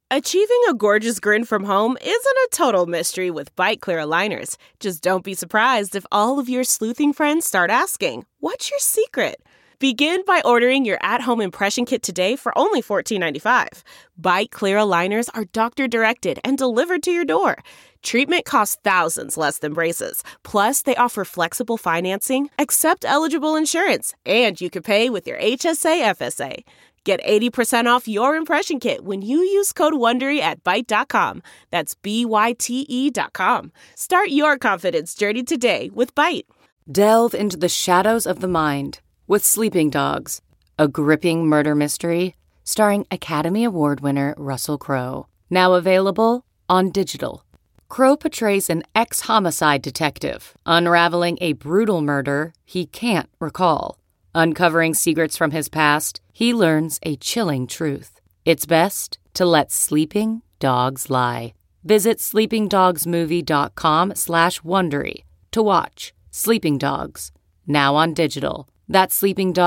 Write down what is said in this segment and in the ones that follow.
Achieving a gorgeous grin from home isn't a total mystery with Byte Clear aligners. Just don't be surprised if all of your sleuthing friends start asking, "What's your secret?" Begin by ordering your at-home impression kit today for only $14.95. Byte Clear aligners are doctor-directed and delivered to your door. Treatment costs thousands less than braces. Plus, they offer flexible financing, accept eligible insurance, and you can pay with your HSA FSA. Get 80% off your impression kit when you use code WONDERY at Byte.com. That's BYTE.com. Start your confidence journey today with Byte. Delve into the shadows of the mind with Sleeping Dogs, a gripping murder mystery starring Academy Award winner Russell Crowe. Now available on digital. Crowe portrays an ex-homicide detective unraveling a brutal murder he can't recall. Uncovering secrets from his past, he learns a chilling truth. It's best to let sleeping dogs lie. Visit sleepingdogsmovie.com/Wondery to watch Sleeping Dogs, now on digital. That's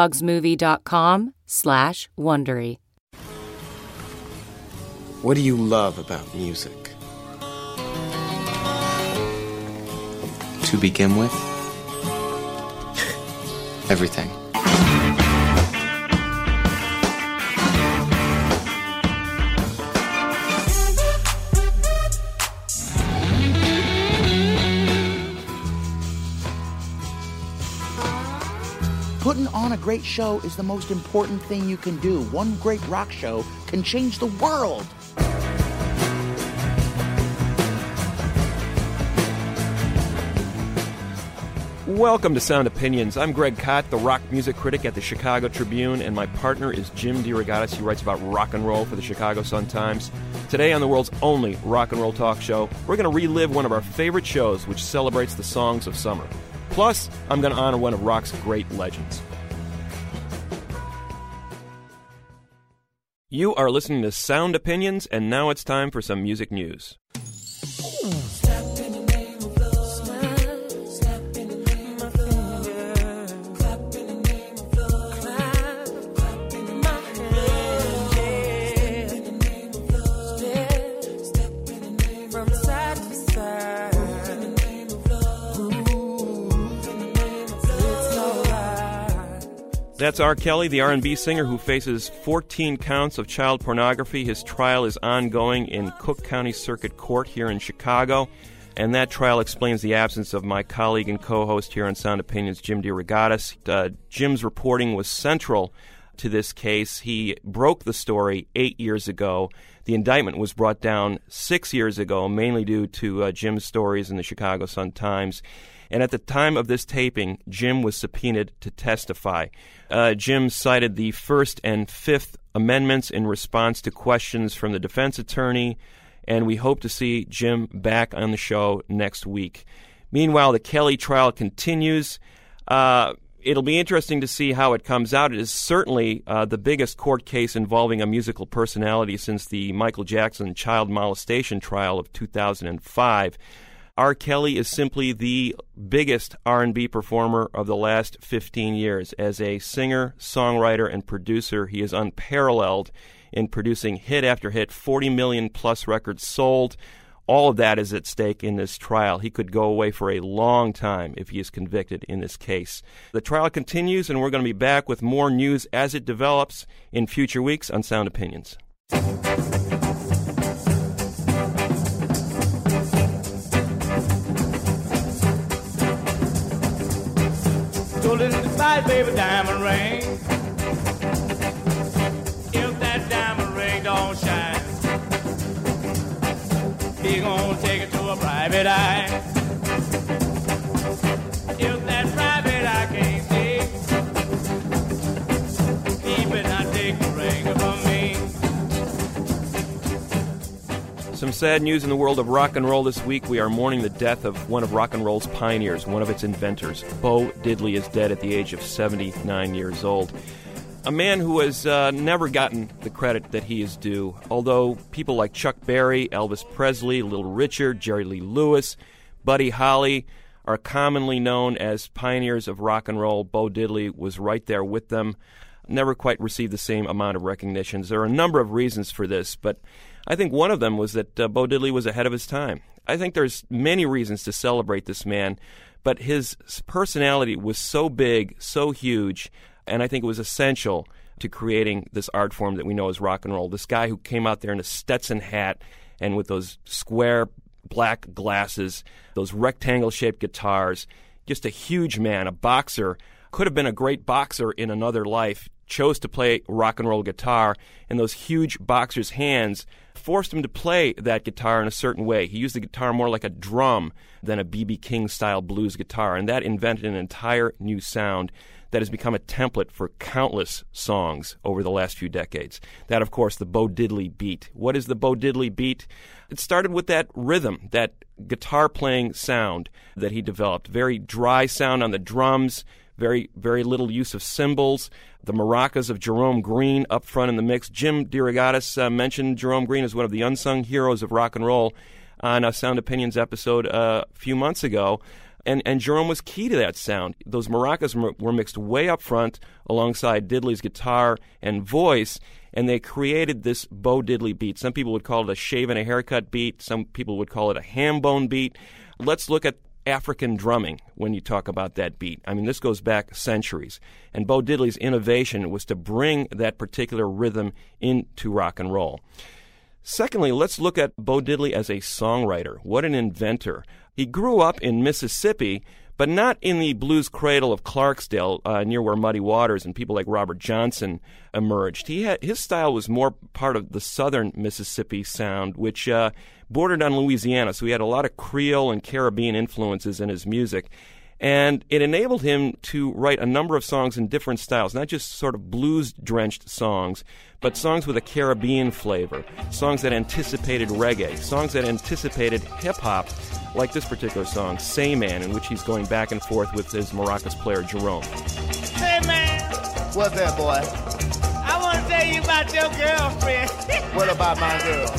sleepingdogsmovie.com/Wondery. What do you love about music? To begin with, everything. Putting on a great show is the most important thing you can do. One great rock show can change the world. Welcome to Sound Opinions. I'm Greg Kot, the rock music critic at the Chicago Tribune, and my partner is Jim DeRogatis. He writes about rock and roll for the Chicago Sun-Times. Today on the world's only rock and roll talk show, we're going to relive one of our favorite shows, which celebrates the songs of summer. Plus, I'm going to honor one of rock's great legends. You are listening to Sound Opinions, and now it's time for some music news. That's R. Kelly, the R&B singer who faces 14 counts of child pornography. His trial is ongoing in Cook County Circuit Court here in Chicago, and that trial explains the absence of my colleague and co-host here on Sound Opinions, Jim DeRogatis. Jim's reporting was central to this case. He broke the story 8 years ago. The indictment was brought down 6 years ago, mainly due to Jim's stories in the Chicago Sun-Times. And at the time of this taping, Jim was subpoenaed to testify. Jim cited the First and Fifth Amendments in response to questions from the defense attorney, and we hope to see Jim back on the show next week. Meanwhile, the Kelly trial continues. It'll be interesting to see how it comes out. It is certainly the biggest court case involving a musical personality since the Michael Jackson child molestation trial of 2005. R. Kelly is simply the biggest R&B performer of the last 15 years. As a singer, songwriter, and producer, he is unparalleled in producing hit after hit, 40 million plus records sold. All of that is at stake in this trial. He could go away for a long time if he is convicted in this case. The trial continues, and we're going to be back with more news as it develops in future weeks on Sound Opinions. Buy baby diamond ring. If that diamond ring don't shine, he gonna take it to a private eye. If that private eye can't see, he better not take the ring from me. Some sad news in the world of rock and roll this week. We are mourning the death of one of rock and roll's pioneers, one of its inventors. Bo Diddley is dead at the age of 79 years old. A man who has never gotten the credit that he is due, although people like Chuck Berry, Elvis Presley, Little Richard, Jerry Lee Lewis, Buddy Holly are commonly known as pioneers of rock and roll. Bo Diddley was right there with them. never quite received the same amount of recognitions. There are a number of reasons for this, but I think one of them was that Bo Diddley was ahead of his time. I think there's many reasons to celebrate this man, but his personality was so big, so huge, and I think it was essential to creating this art form that we know as rock and roll. This guy who came out there in a Stetson hat and with those square black glasses, those rectangle-shaped guitars, just a huge man, a boxer, could have been a great boxer in another life, chose to play rock and roll guitar, and those huge boxer's hands forced him to play that guitar in a certain way. He used the guitar more like a drum than a B.B. King-style blues guitar, and that invented an entire new sound that has become a template for countless songs over the last few decades. That, of course, the Bo Diddley beat. What is the Bo Diddley beat? It started with that rhythm, that guitar-playing sound that he developed. Very dry sound on the drums, very, very little use of cymbals. The maracas of Jerome Green up front in the mix. Jim DeRogatis mentioned Jerome Green as one of the unsung heroes of rock and roll on a Sound Opinions episode a few months ago. And Jerome was key to that sound. Those maracas were mixed way up front alongside Diddley's guitar and voice, and they created this Bo Diddley beat. Some people would call it a shave and a haircut beat. Some people would call it a ham bone beat. Let's look at African drumming when you talk about that beat. I mean, this goes back centuries. And Bo Diddley's innovation was to bring that particular rhythm into rock and roll. Secondly, let's look at Bo Diddley as a songwriter. What an inventor. He grew up in Mississippi, but not in the blues cradle of Clarksdale, near where Muddy Waters and people like Robert Johnson emerged. His style was more part of the southern Mississippi sound, which bordered on Louisiana, so he had a lot of Creole and Caribbean influences in his music. And it enabled him to write a number of songs in different styles, not just sort of blues-drenched songs, but songs with a Caribbean flavor, songs that anticipated reggae, songs that anticipated hip-hop, like this particular song, Say Man, in which he's going back and forth with his maracas player, Jerome. Hey, man, What's that, boy? I want to tell you about your girlfriend. What about my girl?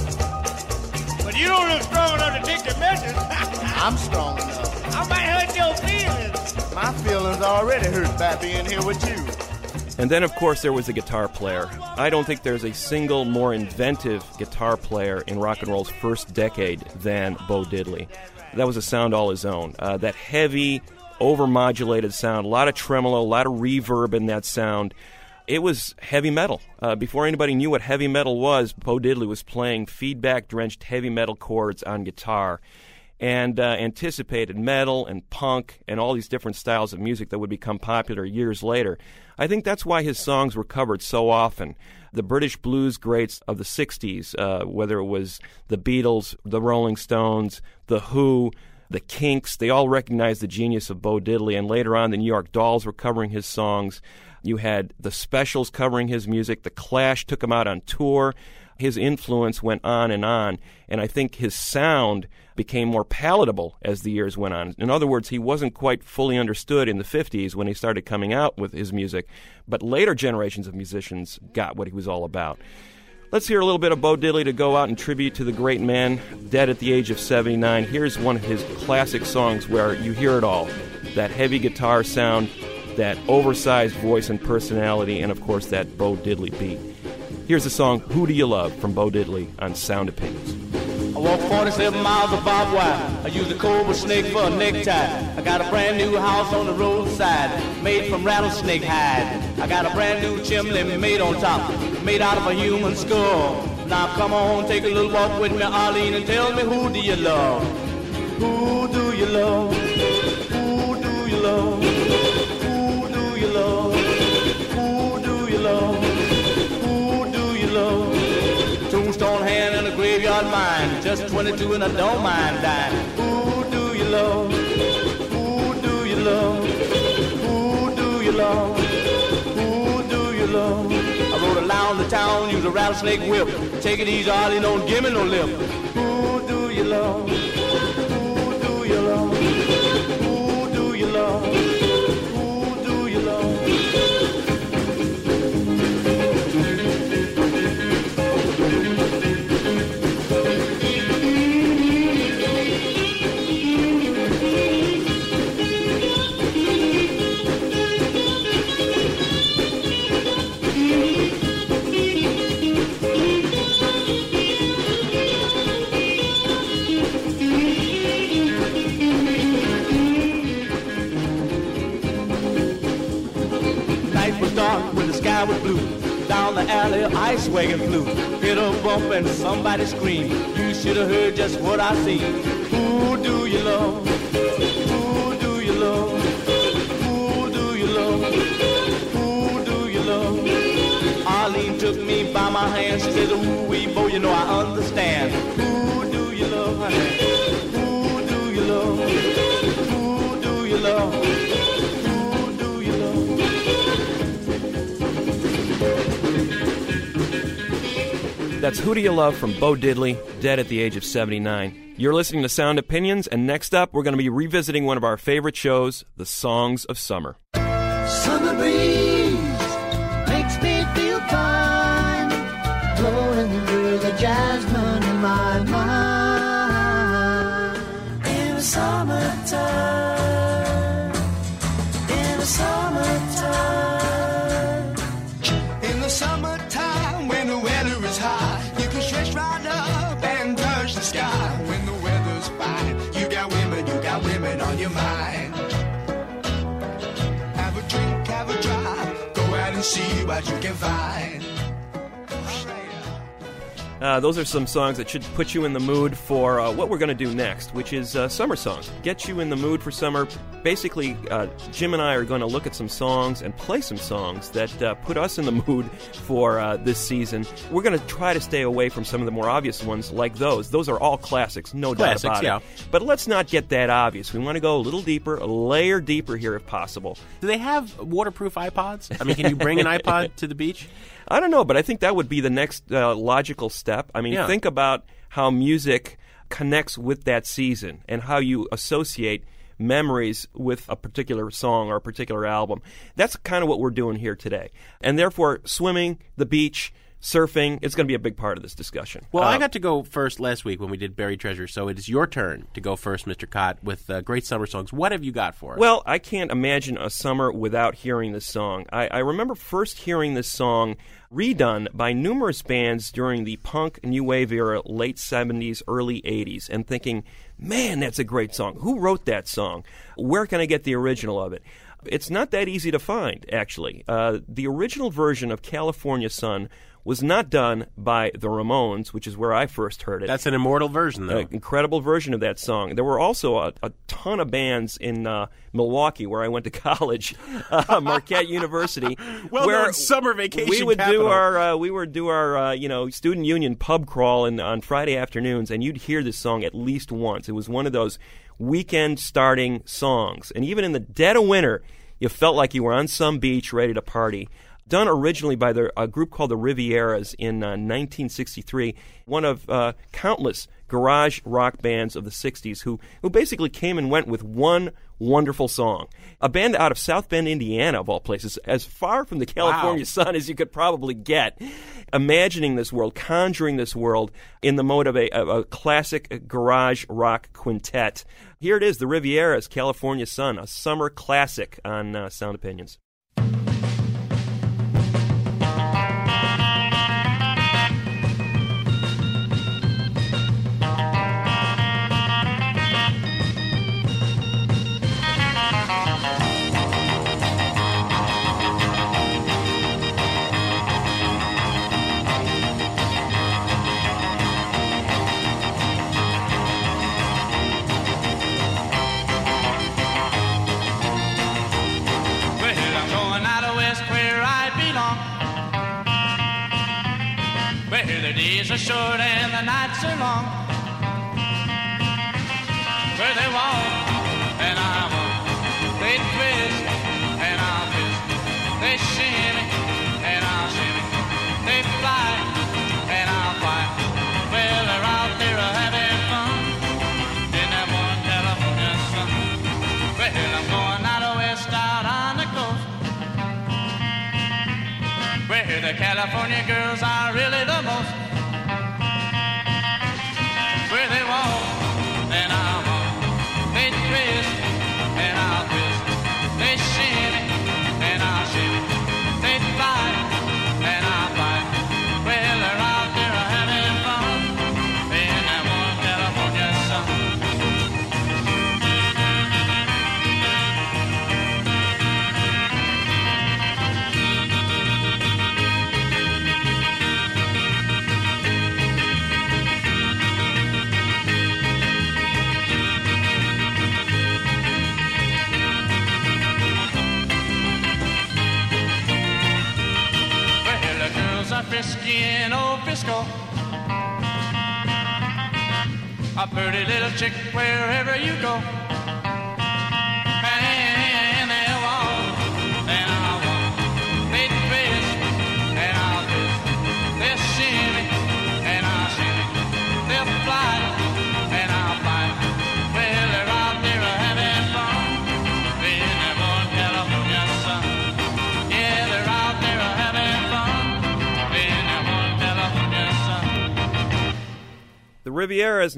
But you don't look strong enough to take the message. I'm strong enough. I might hurt your feelings. My feelings already hurt by being here with you. And then, of course, there was the guitar player. I don't think there's a single more inventive guitar player in rock and roll's first decade than Bo Diddley. That was a sound all his own. That heavy, over-modulated sound, a lot of tremolo, a lot of reverb in that sound. It was heavy metal. Before anybody knew what heavy metal was, Bo Diddley was playing feedback-drenched heavy metal chords on guitar and anticipated metal and punk and all these different styles of music that would become popular years later. I think that's why his songs were covered so often. The British blues greats of the 60s, whether it was the Beatles, the Rolling Stones, the Who, the Kinks, they all recognized the genius of Bo Diddley, and later on the New York Dolls were covering his songs. You had the Specials covering his music. The Clash took him out on tour. His influence went on, and I think his sound became more palatable as the years went on. In other words, he wasn't quite fully understood in the 50s when he started coming out with his music, but later generations of musicians got what he was all about. Let's hear a little bit of Bo Diddley to go out in tribute to the great man, dead at the age of 79. Here's one of his classic songs where you hear it all. That heavy guitar sound, that oversized voice and personality, and of course that Bo Diddley beat. Here's the song Who Do You Love from Bo Diddley on Sound Opinions. I walk 47 miles of barbed wire. I use a cobra snake for a necktie. I got a brand new house on the roadside, made from rattlesnake hide. I got a brand new chimney made on top, made out of a human skull. Now come on, take a little walk with me, Arlene, and tell me who do you love? Who do you love? Who do you love? Who do you love? Who do you love? Who do you love? Tombstone hand and a graveyard mine, just 22 and I don't mind dying. Who do you love? Who do you love? Who do you love? Who do you love? I rode around the town, use a rattlesnake whip. Take it easy, Arlie, don't give me no lip. Who do you love? Who do you love? Who do you love? Who do you love? sky was blue. Down the alley, ice wagon flew. Hit a bump and somebody screamed. You should have heard just what I seen. Who do you love? Who do you love? Who do you love? Who do you love? Arlene took me by my hand. She says, ooh, wee, bo, you know I understand. Who do you love, honey? Who do you love? Who do you love? Who do you love? That's Who Do You Love from Bo Diddley, dead at the age of 79. You're listening to Sound Opinions, and next up, we're going to be revisiting one of our favorite shows, The Songs of Summer. Summer breeze makes me feel fine, blowing through the jasmine in my mind. In the summertime, in the summertime, in the summertime when the weather is high, you can stretch right up and touch the sky. When the weather's fine, you got women on your mind. Have a drink, have a drive, go out and see what you can find. Those are some songs that should put you in the mood for what we're going to do next, which is summer songs. Get you in the mood for summer. Basically, Jim and I are going to look at some songs and play some songs that put us in the mood for this season. We're going to try to stay away from some of the more obvious ones like those. Those are all classics, no doubt about it. But let's not get that obvious. We want to go a little deeper, a layer deeper here if possible. Do they have waterproof iPods? I mean, can you bring an iPod to the beach? I don't know, but I think that would be the next logical step. I mean, think about how music connects with that season and how you associate memories with a particular song or a particular album. That's kind of what we're doing here today. And therefore, swimming, the beach, surfing, it's going to be a big part of this discussion. Well, I got to go first last week when we did Buried Treasure, so it is your turn to go first, Mr. Cott, with great summer songs. What have you got for us? Well, I can't imagine a summer without hearing this song. I remember first hearing this song redone by numerous bands during the punk new wave era, late 70s, early 80s, and thinking, man, that's a great song. Who wrote that song? Where can I get the original of it? It's not that easy to find, actually. The original version of California Sun was not done by the Ramones, which is where I first heard it. That's an immortal version, though. An incredible version of that song. There were also a ton of bands in Milwaukee, where I went to college, Marquette University. Well-known summer vacation we would capital. do our student union pub crawl on Friday afternoons, and you'd hear this song at least once. It was one of those weekend-starting songs. And even in the dead of winter, you felt like you were on some beach ready to party. Done originally by a group called the Rivieras in 1963, one of countless garage rock bands of the 60s who basically came and went with one wonderful song. A band out of South Bend, Indiana, of all places, as far from the California sun as you could probably get, imagining this world, conjuring this world in the mode of a classic garage rock quintet. Here it is, the Rivieras, California Sun, a summer classic on Sound Opinions. The days are short and the nights are long. Where they walk and I walk, they twist and I'll twist, they shimmy and I'll shimmy, they fly and I'll fly. Well, they're out there having fun in that one California sun. Well, I'm going out west, out on the coast, where the California girls are really the most. Where they walk and I'll walk, they twist and I'll twist, they shimmy and I'll shimmy, they fly and I'll fly. Well, they're out there having fun in that one California sun. in old Frisco. A pretty little chick wherever you go. And they'll walk, and I'll walk. They twist, and I'll twist. They'll shimmy, and I'll shimmy. They'll fly, and I'll fly. Well, they're out there having fun. In that one California sun. Yeah, they're out there having fun. In that one California sun. The Riviera's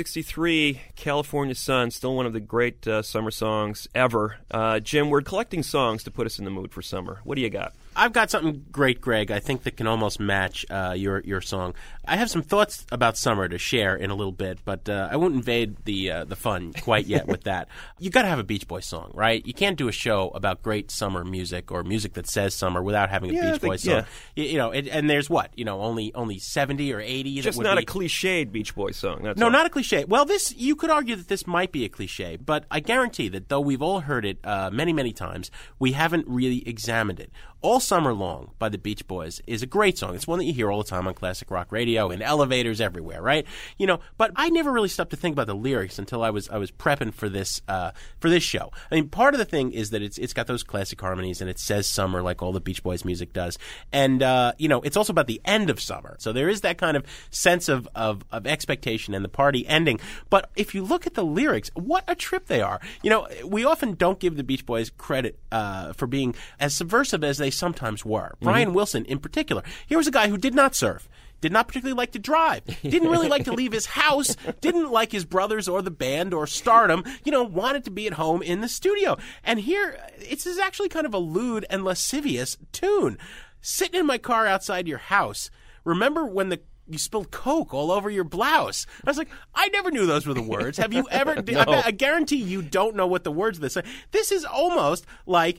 1963 California Sun, still one of the great summer songs ever. Jim, we're collecting songs to put us in the mood for summer. What do you got? I've got something great, Greg, I think that can almost match your song. I have some thoughts about summer to share in a little bit, but I won't invade the fun quite yet with that. You got to have a Beach Boys song, right? You can't do a show about great summer music or music that says summer without having a Beach Boys song. Yeah. And there's what? Only 70 or 80 Just that would not be... a cliched Beach Boys song. That's No, all. not a cliche. Well, you could argue that this might be a cliche, but I guarantee that though we've all heard it many, many times, we haven't really examined it. All Summer Long by the Beach Boys is a great song. It's one that you hear all the time on classic rock radio, in elevators, everywhere, right? But I never really stopped to think about the lyrics until I was prepping for this show. I mean, part of the thing is that it's got those classic harmonies and it says summer like all the Beach Boys music does, and it's also about the end of summer. So there is that kind of sense of expectation and the party ending. But if you look at the lyrics, what a trip they are. We often don't give the Beach Boys credit for being as subversive as they sometimes were. Brian Wilson, in particular. Here was a guy who did not surf, did not particularly like to drive, didn't really like to leave his house, didn't like his brothers or the band or stardom, wanted to be at home in the studio. And here, it's actually kind of a lewd and lascivious tune. Sitting in my car outside your house. Remember when you spilled Coke all over your blouse? I was like, I never knew those were the words. Have you ever? No. I guarantee you don't know what the words of this are. This is almost like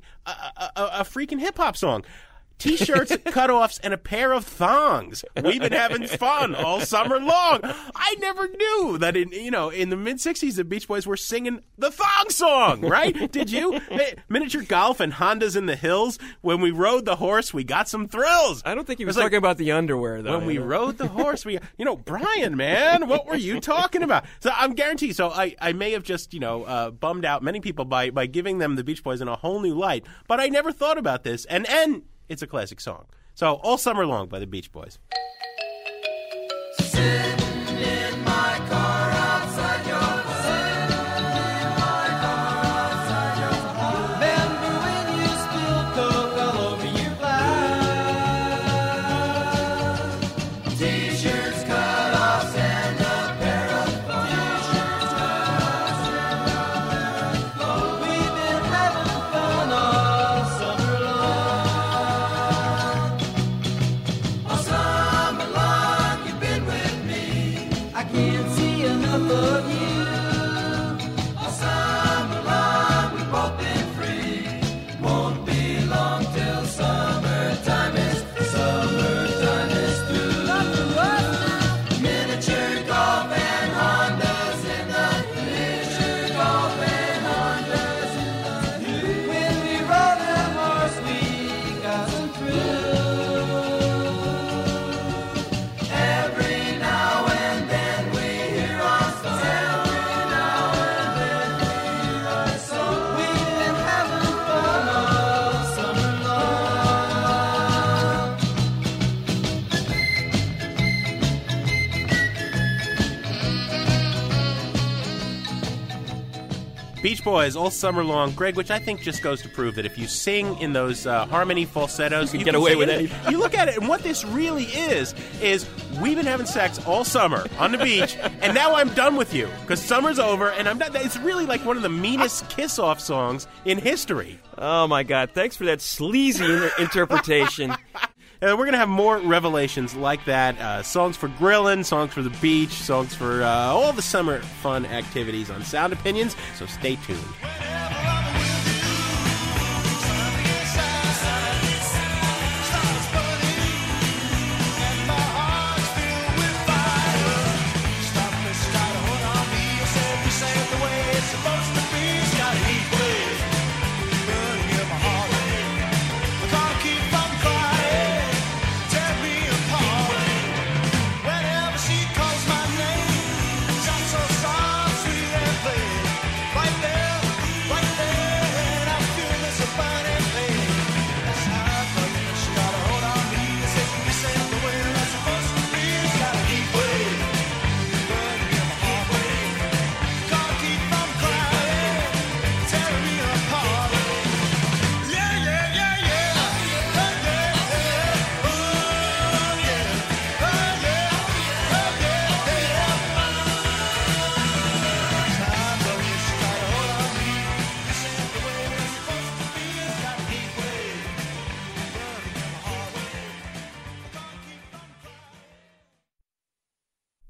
a freaking hip-hop song. T-shirts, cutoffs, and a pair of thongs. We've been having fun all summer long. I never knew that in the mid-'60s the Beach Boys were singing the thong song, right? Did you? Miniature golf and Hondas in the hills. When we rode the horse, we got some thrills. I don't think he was talking about the underwear, though. When we rode the horse, Brian, man, what were you talking about? So I'm guaranteed. So I may have just, bummed out many people by giving them the Beach Boys in a whole new light. But I never thought about this. And it's a classic song. So, All Summer Long by the Beach Boys. Sitting in my car outside your home. Sitting in my car outside your home. Remember when you spilled Coke all over your blouse? T-shirts, cutoffs, and a pair of thongs. We've been having fun all summer long. Can't see enough of you. All summer long we've both been free. Won't be long till summertime is through. Miniature golf and Hondas in the miniature golf and Hondas in the when we rode the horse we got some thrill. Every now and then we hear our song. Every now and then we hear our song. We've been having fun all summer long. Beach Boys, All Summer Long. Greg, which I think just goes to prove that if you sing in those harmony falsettos, you can get away sing with it. anything. You look at it, and what this really is we've been having sex all summer on the beach, and now I'm done with you because summer's over, and I'm done. It's really like one of the meanest kiss-off songs in history. Oh, my God. Thanks for that sleazy interpretation. We're going to have more revelations like that. Songs for grilling, songs for the beach, songs for all the summer fun activities on Sound Opinions. So stay tuned. Can't keep from crying, tear me apart.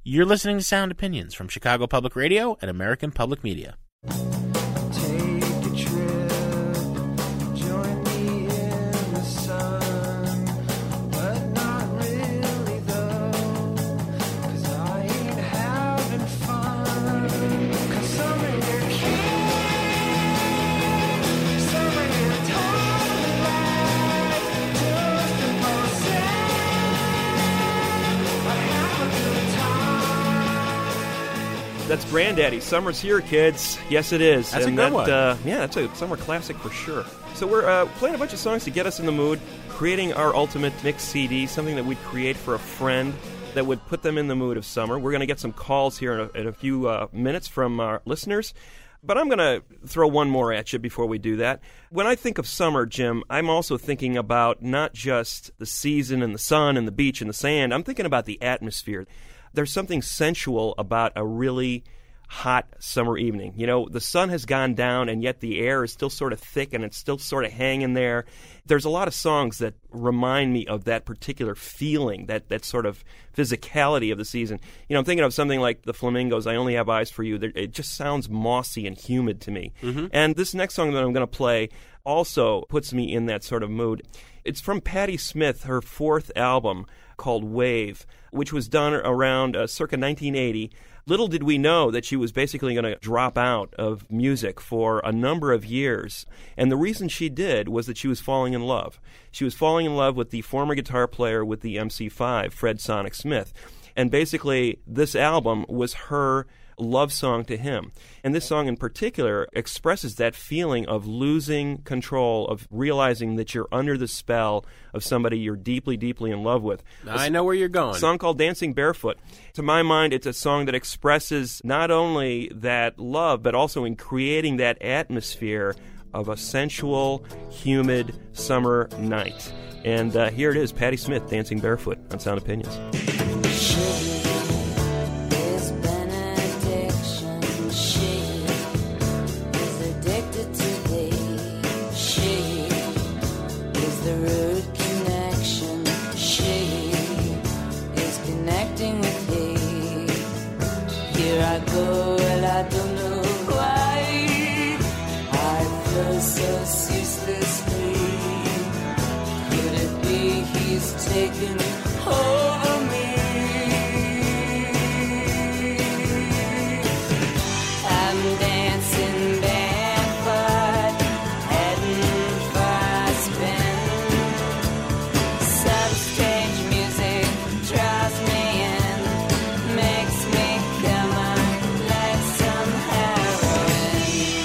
You're listening to Sound Opinions from Chicago Public Radio and American Public Media. That's Granddaddy. Summer's here, kids. Yes, it is. That's a good one. Yeah, that's a summer classic for sure. So we're playing a bunch of songs to get us in the mood, creating our ultimate mix CD, something that we'd create for a friend that would put them in the mood of summer. We're going to get some calls here in a few minutes from our listeners. But I'm going to throw one more at you before we do that. When I think of summer, Jim, I'm also thinking about not just the season and the sun and the beach and the sand. I'm thinking about the atmosphere. There's something sensual about a really hot summer evening. You know, the sun has gone down, and yet the air is still sort of thick, and it's still sort of hanging there. There's a lot of songs that remind me of that particular feeling, that sort of physicality of the season. You know, I'm thinking of something like the Flamingos, I Only Have Eyes for You. It just sounds mossy and humid to me. Mm-hmm. And this next song that I'm going to play also puts me in that sort of mood. It's from Patti Smith, her fourth album called Wave, which was done around circa 1980. Little did we know that she was basically going to drop out of music for a number of years. And the reason she did was that she was falling in love. She was falling in love with the former guitar player with the MC5, Fred Sonic Smith. And basically, this album was her love song to him. And this song in particular expresses that feeling of losing control, of realizing that you're under the spell of somebody you're deeply, deeply in love with. I know where you're going. A song called Dancing Barefoot. To my mind, it's a song that expresses not only that love, but also in creating that atmosphere of a sensual, humid summer night. And here it is, Patti Smith, Dancing Barefoot on Sound Opinions. Taking over me. I'm dancing barefoot, heading for a spin. Some strange music draws me in, makes me come on like some heroin.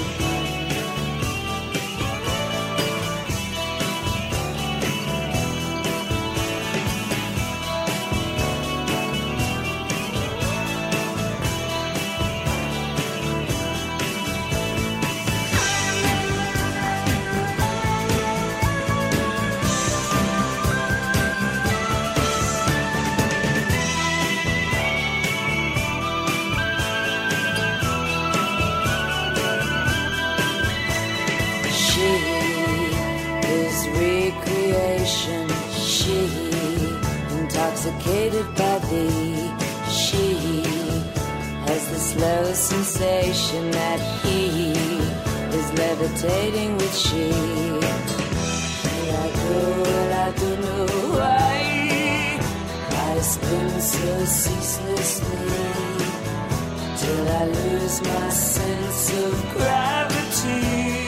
Intoxicated by thee, she has the slow sensation that he is levitating with she. Here I go and I don't know why I spin so ceaselessly till I lose my sense of gravity.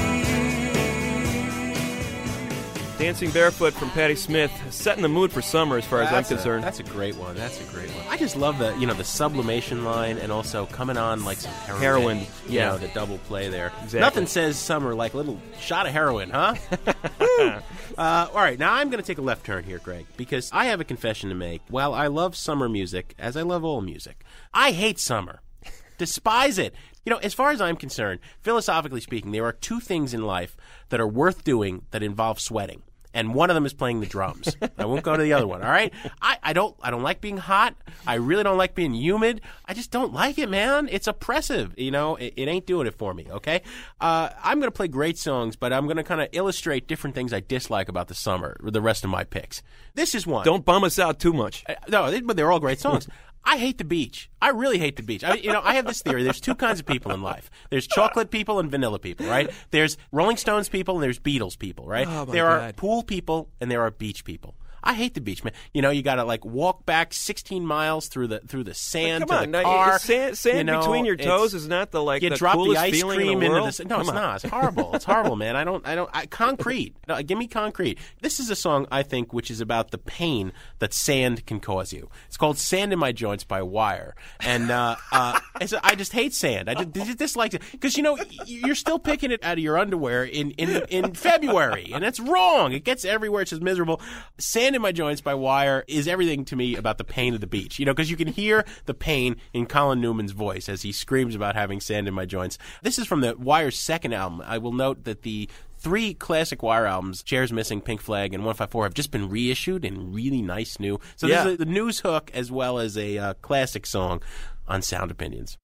Dancing Barefoot from Patti Smith, setting the mood for summer as far as I'm concerned. That's a great one. That's a great one. I just love the sublimation line and also coming on like some heroin. Yeah. You know, the double play there. Exactly. Nothing says summer like a little shot of heroin, huh? All right, now I'm going to take a left turn here, Greg, because I have a confession to make. While I love summer music, as I love all music, I hate summer. Despise it. You know, as far as I'm concerned, philosophically speaking, there are two things in life that are worth doing that involve sweating. And one of them is playing the drums. I won't go to the other one, all right? I don't like being hot. I really don't like being humid. I just don't like it, man. It's oppressive. You know, it ain't doing it for me, okay? I'm going to play great songs, but I'm going to kind of illustrate different things I dislike about the summer with the rest of my picks. This is one. Don't bum us out too much. No, but they're all great songs. I hate the beach. I really hate the beach. I have this theory. There's two kinds of people in life. There's chocolate people and vanilla people, right? There's Rolling Stones people and there's Beatles people, right? Oh, my there are God. pool people and there are beach people. I hate the beach, man. You got to like walk back 16 miles through the sand Come to on, the now, car. sand between your toes is not the you the drop coolest the ice feeling cream in the into world. the. No, it's not. It's horrible. It's horrible, man. Concrete. No, give me concrete. This is a song I think which is about the pain that sand can cause you. It's called "Sand in My Joints" by Wire, and I just hate sand. I just dislike it because you're still picking it out of your underwear in February, and that's wrong. It gets everywhere. It's just miserable. "Sand in My Joints" by Wire is everything to me about the pain of the beach. Because you can hear the pain in Colin Newman's voice as he screams about having sand in my joints. This is from the Wire's second album. I will note that the 3 classic Wire albums, Chairs Missing, Pink Flag, and 154, have just been reissued in really nice new. So this is the news hook as well as a classic song on Sound Opinions.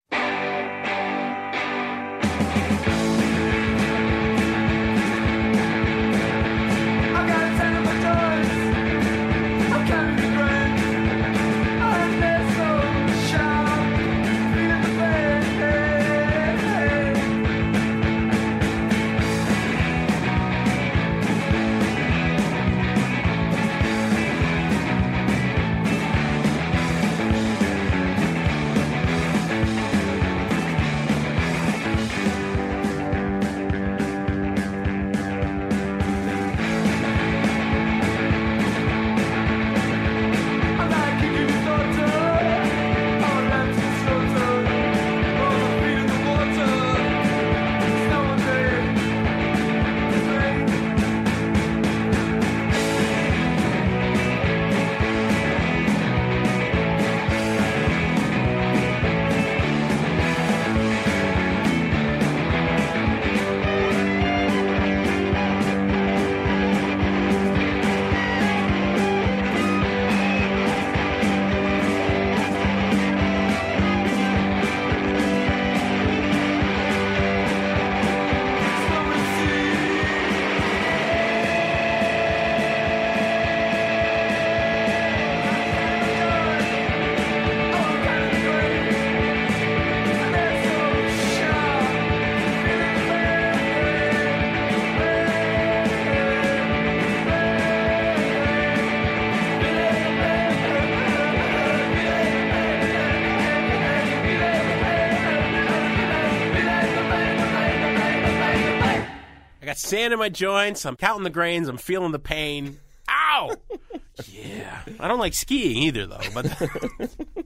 Sand in my joints. I'm counting the grains. I'm feeling the pain. Ow! Yeah. I don't like skiing either, though. But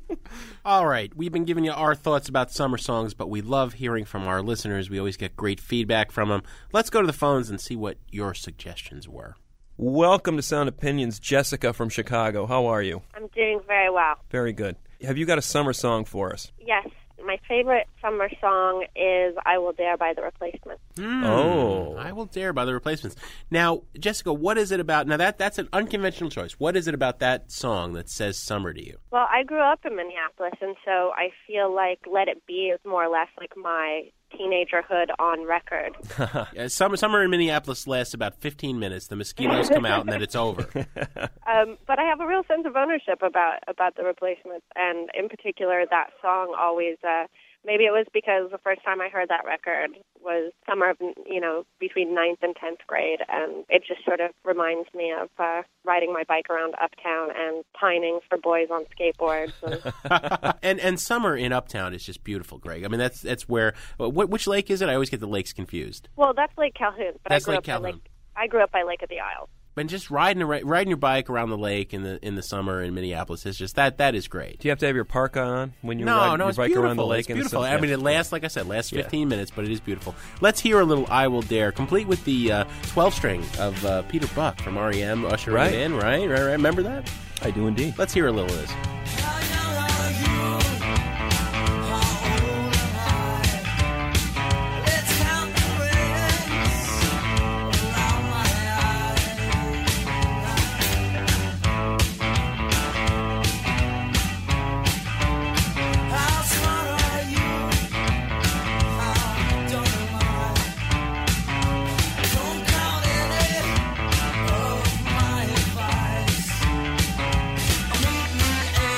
all right. We've been giving you our thoughts about summer songs, but we love hearing from our listeners. We always get great feedback from them. Let's go to the phones and see what your suggestions were. Welcome to Sound Opinions, Jessica from Chicago. How are you? I'm doing very well. Very good. Have you got a summer song for us? Yes. My favorite summer song is I Will Dare by The Replacements. I Will Dare by The Replacements. Now, Jessica, what is it about? Now, that's an unconventional choice. What is it about that song that says summer to you? Well, I grew up in Minneapolis, and so I feel like Let It Be is more or less like my teenagerhood on record. Summer in Minneapolis lasts about 15 minutes. The mosquitoes come out, and then it's over. But I have a real sense of ownership about The Replacements, and in particular, that song always. Maybe it was because the first time I heard that record was summer of, between 9th and 10th grade, and it just sort of reminds me of riding my bike around Uptown and pining for boys on skateboards. And summer in Uptown is just beautiful, Greg. I mean, that's where. Which lake is it? I always get the lakes confused. Well, that's Lake Calhoun. But that's Lake Calhoun. I grew up by Lake of the Isles. And just riding your bike around the lake in the summer in Minneapolis is just that is great. Do you have to have your parka on when you ride your bike around the lake? It's beautiful. I mean, it lasts, like I said, 15 minutes, but it is beautiful. Let's hear a little I Will Dare, complete with the 12-string of Peter Buck from R.E.M. ushering it in. Right. Remember that? I do indeed. Let's hear a little of this. Meet me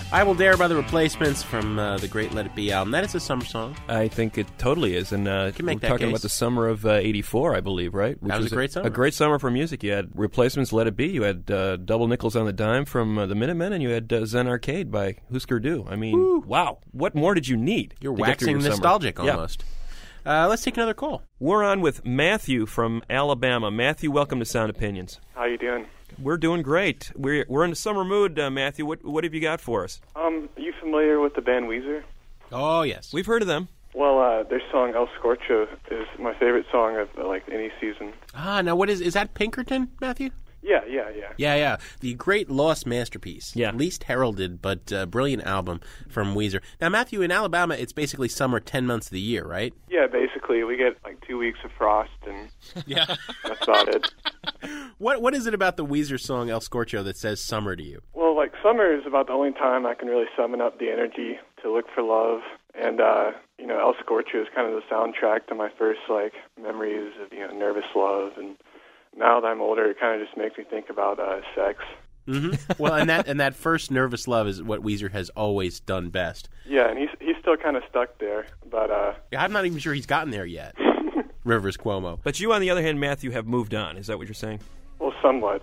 I Will Dare by The Replacements from the great Let It Be album. That is a summer song. I think it totally is. And can make we're that talking case. about the summer of 84, I believe, right? That was a great summer. A great summer for music. You had Replacements, Let It Be. You had Double Nickels on the Dime from the Minutemen, and you had Zen Arcade by Husker Du. I mean, wow. What more did you need? You're to get through waxing your nostalgic summer? almost. Let's take another call. We're on with Matthew from Alabama. Matthew, welcome to Sound Opinions. How you doing? We're doing great. We're in a summer mood, Matthew. What have you got for us? Are you familiar with the band Weezer? Oh, yes. We've heard of them. Well, their song El Scorcho is my favorite song of any season. Now what is that Pinkerton, Matthew? Yeah. Yeah. The great lost masterpiece. Yeah. Least heralded, but brilliant album from Weezer. Now, Matthew, in Alabama, it's basically summer 10 months of the year, right? Yeah, basically. We get 2 weeks of frost, and that's about it. What is it about the Weezer song El Scorcho that says summer to you? Well, summer is about the only time I can really summon up the energy to look for love. And, El Scorcho is kind of the soundtrack to my first, memories of, nervous love. And now that I'm older, it kind of just makes me think about sex. Mm-hmm. Well, and that first nervous love is what Weezer has always done best. Yeah, and he's still kind of stuck there. But I'm not even sure he's gotten there yet. Rivers Cuomo. But you, on the other hand, Matthew, have moved on. Is that what you're saying? Well, somewhat.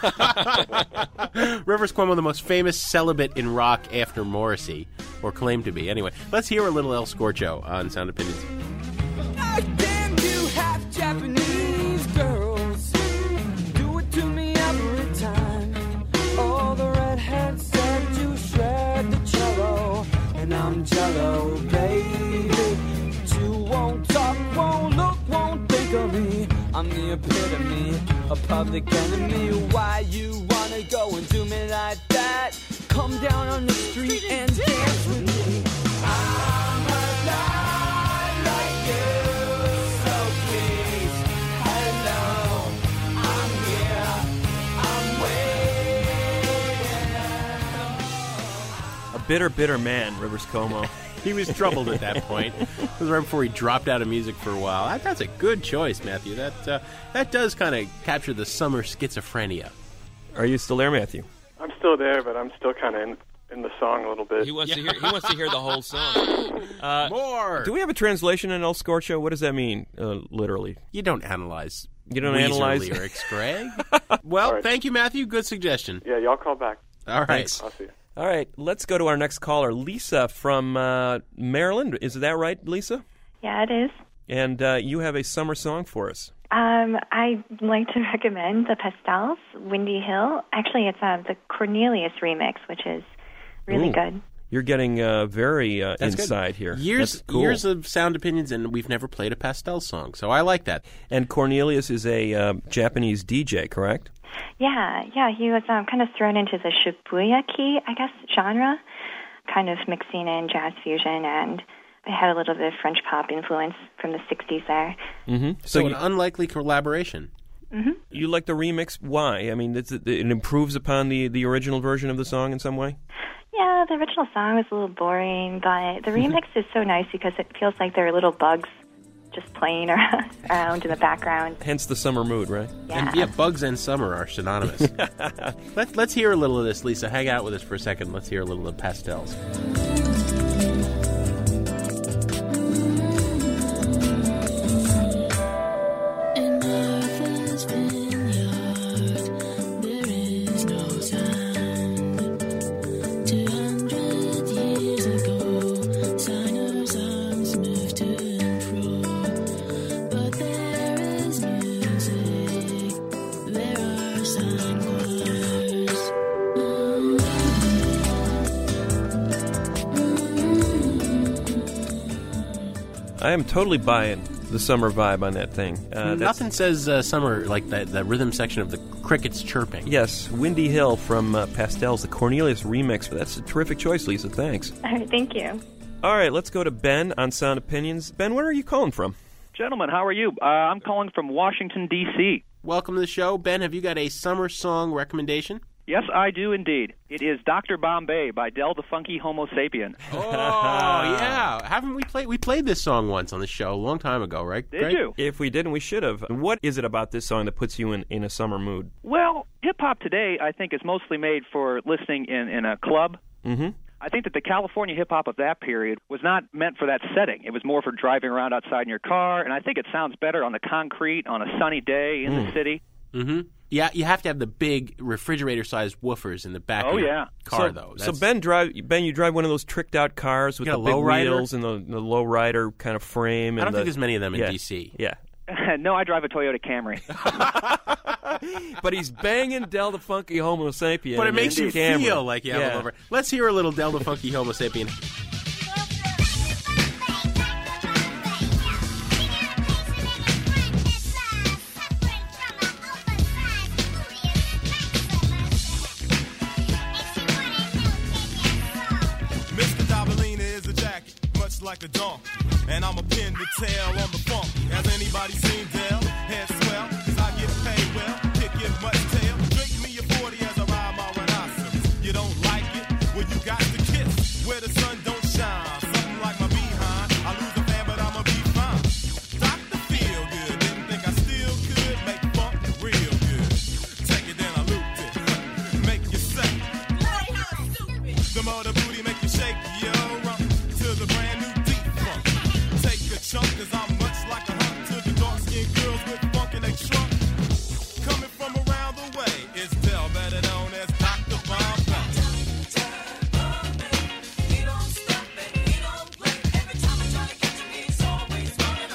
Rivers Cuomo, the most famous celibate in rock after Morrissey, or claimed to be. Anyway, let's hear a little El Scorcho on Sound Opinions. Damn you half Japanese girls, do it to me every time. All the redheads said you shred the cello, and I'm jello, baby. You won't talk, won't look, won't think of me. I'm the epitome, a public enemy. Why you wanna go and do me like that? Come down on the street and dance with me. I'm alive like you, so please, hello, I'm here, I'm waiting. A bitter, bitter man, Rivers Cuomo. He was troubled at that point. It was right before he dropped out of music for a while. That's a good choice, Matthew. That does kind of capture the summer schizophrenia. Are you still there, Matthew? I'm still there, but I'm still kind of in the song a little bit. He wants to hear the whole song. More. Do we have a translation in El Scorcho? What does that mean, literally? You don't analyze. You don't Weezer analyze lyrics, Greg. Well, right. Thank you, Matthew. Good suggestion. Yeah, y'all call back. All right. Thanks. I'll see you. All right, let's go to our next caller, Lisa from Maryland. Is that right, Lisa? Yeah, it is. And you have a summer song for us. I'd like to recommend the Pastels, Windy Hill. Actually, it's the Cornelius remix, which is really good. You're getting very That's inside good. here. Years, That's cool. years of Sound Opinions, and we've never played a Pastel song, so I like that. And Cornelius is a Japanese DJ, correct? Yeah. He was kind of thrown into the Shibuyaki, I guess, genre, kind of mixing in jazz fusion, and it had a little bit of French pop influence from the 60s there. Mm-hmm. So an unlikely collaboration. Mm-hmm. You like the remix? Why? I mean, it improves upon the original version of the song in some way? Yeah, the original song was a little boring, but the remix is so nice because it feels like there are little bugs just playing around in the background. Hence the summer mood, right? Yeah. And bugs and summer are synonymous. Let's hear a little of this, Lisa. Hang out with us for a second. Let's hear a little of Pastels. I am totally buying the summer vibe on that thing. Nothing says summer like that rhythm section of the crickets chirping. Yes, Windy Hill from Pastels, the Cornelius remix. That's a terrific choice, Lisa. Thanks. All right, thank you. All right, let's go to Ben on Sound Opinions. Ben, where are you calling from? Gentlemen, how are you? I'm calling from Washington, D.C. Welcome to the show. Ben, have you got a summer song recommendation? Yes, I do indeed. It is Dr. Bombay by Del the Funky Homo Sapien. Oh, yeah. Haven't we played? We played this song once on the show a long time ago, right? Did you? If we didn't, we should have. What is it about this song that puts you in a summer mood? Well, hip-hop today, I think, is mostly made for listening in a club. Mm-hmm. I think that the California hip-hop of that period was not meant for that setting. It was more for driving around outside in your car, and I think it sounds better on the concrete on a sunny day in the city. Mm-hmm. Yeah, you have to have the big refrigerator-sized woofers in the back of your car, though. So Ben, you drive one of those tricked-out cars with the big wheels and the low-rider kind of frame. I don't think there's many of them in D.C. Yeah. No, I drive a Toyota Camry. But he's banging Del the Funky Homo Sapien. But it makes you Camry. feel like you have a lover. Let's hear a little Del the Funky Homo Sapien. Mr. Dabalina is a jacket, much like a donkey. And I'm a pin to tail on the funk. Has anybody seen Del? Head swell, cause I get paid well. Kick it much tail. Drink me a 40 as I ride my rhinoceros. You don't like it? Well, you got to kiss where the sun don't shine. Something like my behind. I lose a fan, but I'ma be fine. Dr. Feel Good. Didn't think I still could make funk real good. Take it, then I looped it. Make you say. The more the booty make you shake, yo. Rump to the brand new deep funk. Take a chunk, cause I'm much like a hump to the dark-skinned girls with funk in they trunk. Coming from around the way, it's Del, better known as Dr. Bombay. He don't stop and he don't play. Every time I try to catch him, he's always running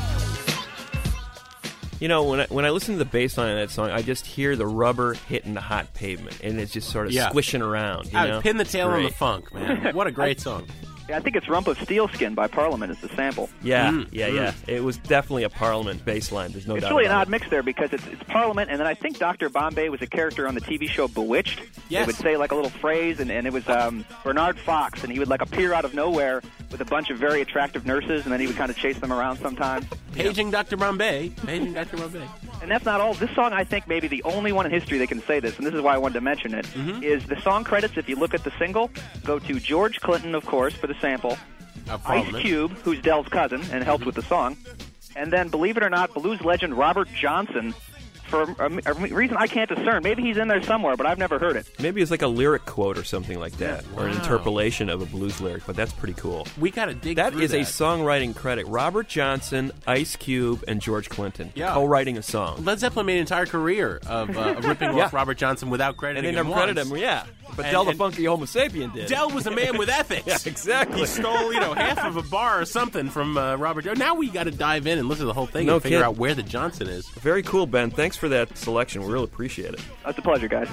away. You know, when I listen to the bass line of that song, I just hear the rubber hitting the hot pavement, and it's just sort of squishing around. You know? Pin the tail on the Great. funk, man. What a great song. Yeah, I think it's Rump of Steelskin by Parliament is the sample. Yeah. It was definitely a Parliament bass line. There's no It's doubt really an about odd mix there because it's Parliament, and then I think Dr. Bombay was a character on the TV show Bewitched. Yes. They would say like a little phrase, and it was Bernard Fox, and he would like appear out of nowhere with a bunch of very attractive nurses, and then he would kind of chase them around sometimes. Paging Dr. Bombay. Paging Dr. Bombay. And that's not all. This song, I think, maybe the only one in history that can say this, and this is why I wanted to mention it, is the song credits, if you look at the single, go to George Clinton, of course, for the sample, Ice Cube, who's Del's cousin and helped with the song, and then, believe it or not, blues legend Robert Johnson, for a reason I can't discern. Maybe he's in there somewhere, but I've never heard it. Maybe it's like a lyric quote or something like that, or an interpolation of a blues lyric, but that's pretty cool. We got to dig That through is that. a songwriting credit. Robert Johnson, Ice Cube, and George Clinton co-writing a song. Led Zeppelin made an entire career of ripping off Robert Johnson without crediting And they him never credited once. him, But And- Del the and Funky Homo Sapien did. Del was a man with ethics. Yeah, exactly. He stole, half of a bar or something from Robert Johnson. Now we got to dive in and listen to the whole thing and figure out where the Johnson is. Very cool, Ben. Thanks for that selection. We really appreciate it. That's a pleasure, guys.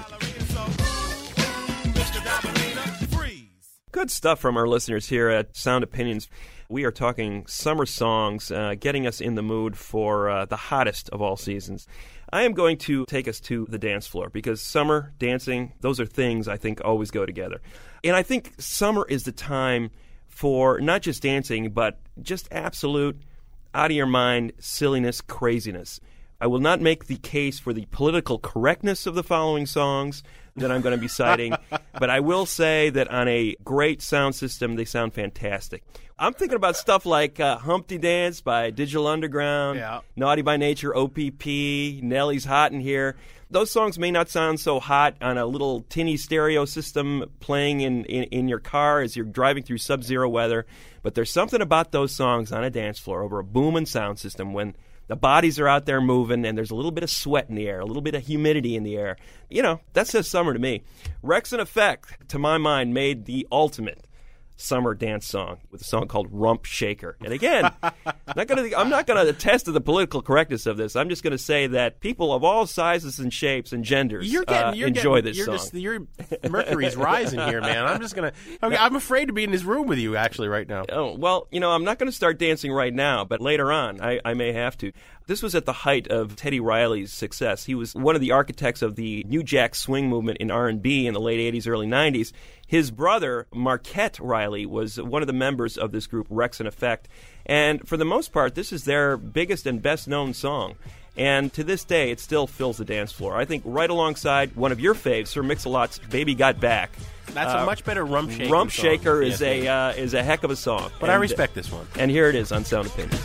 Good stuff from our listeners here at Sound Opinions. We are talking summer songs, getting us in the mood for the hottest of all seasons. I am going to take us to the dance floor because summer, dancing, those are things I think always go together. And I think summer is the time for not just dancing, but just absolute out-of-your-mind silliness, craziness. I will not make the case for the political correctness of the following songs that I'm going to be citing, but I will say that on a great sound system, they sound fantastic. I'm thinking about stuff like Humpty Dance by Digital Underground, Naughty by Nature, OPP, Nelly's Hot in Here. Those songs may not sound so hot on a little tinny stereo system playing in your car as you're driving through sub-zero weather, but there's something about those songs on a dance floor over a booming sound system when the bodies are out there moving, and there's a little bit of sweat in the air, a little bit of humidity in the air. That says summer to me. Rex and Effect, to my mind, made the ultimate summer dance song with a song called Rump Shaker. And again, I'm not going to attest to the political correctness of this. I'm just going to say that people of all sizes and shapes and genders enjoy this song. Your mercury's rising here, man. I'm afraid to be in this room with you, actually, right now. Oh, well, I'm not going to start dancing right now, but later on, I may have to. This was at the height of Teddy Riley's success. He was one of the architects of the New Jack Swing movement in R&B in the late 80s, early 90s. His brother, Marquette Riley, was one of the members of this group, Rex and Effect. And for the most part, this is their biggest and best-known song. And to this day, it still fills the dance floor. I think right alongside one of your faves, Sir Mix-a-Lot's Baby Got Back. That's a much better Rump Shaker Rump song. Shaker is a heck of a song. But I respect this one. And here it is on Sound Opinions.